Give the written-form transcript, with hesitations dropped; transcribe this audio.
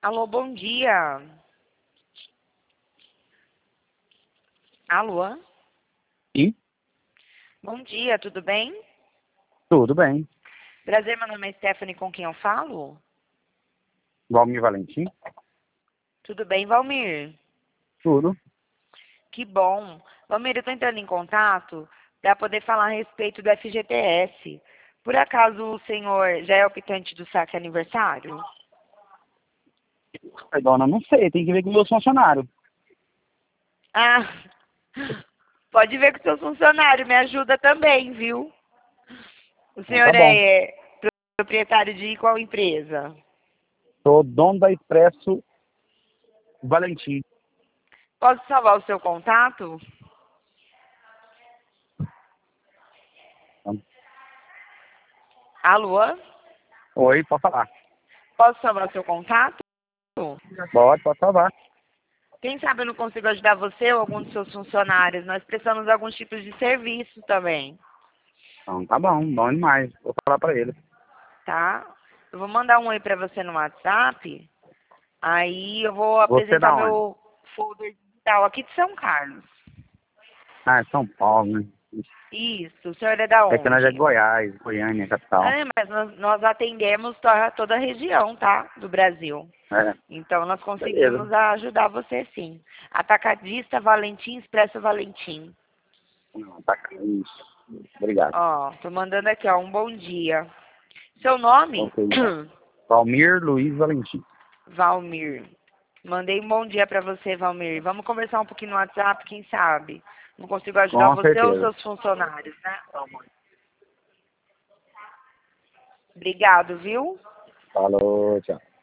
Alô, bom dia. Alô? E Bom dia, tudo bem? tudo bem. Prazer, meu nome é Stephanie, com quem eu falo? Valmir Valentim? Tudo bem, Valmir? Tudo. Que bom. Valmir, eu estou entrando em contato para poder falar a respeito do FGTS. Por acaso o senhor já é optante do saque aniversário? Ai, dona, não sei, tem que ver com meus funcionários. Ah, pode ver com seus funcionários, me ajuda também, viu? O Então tá senhor bom. é proprietário de qual empresa? Sou dono da Expresso Valentim. Posso salvar o seu contato? Alô? Oi, pode falar. Posso salvar o seu contato? Pode salvar. Quem sabe eu não consigo ajudar você ou algum dos seus funcionários. Nós precisamos de alguns tipos de serviço também, Então tá bom demais. Vou falar pra ele. tá? Eu vou mandar um oi para você no WhatsApp. Aí eu vou Você apresentar da onde? meu folder digital aqui de São Carlos. Ah, é São Paulo, né? Isso, o senhor é da É que nós é de onde? Goiás, Goiânia, capital. É, mas nós atendemos toda a região, tá? Do Brasil. É, Então nós beleza. conseguimos ajudar você sim. Atacadista Valentim, Expresso Valentim. Não, tá isso. Obrigado. Ó, tô mandando aqui, ó, um bom dia. Seu nome? Ok. Valmir Luiz Valentim. Valmir. Mandei um bom dia pra você, Valmir. Vamos conversar um pouquinho no WhatsApp, quem sabe? Não consigo ajudar Com você ou os certeza. seus funcionários, né? Obrigado, viu? Falou, tchau.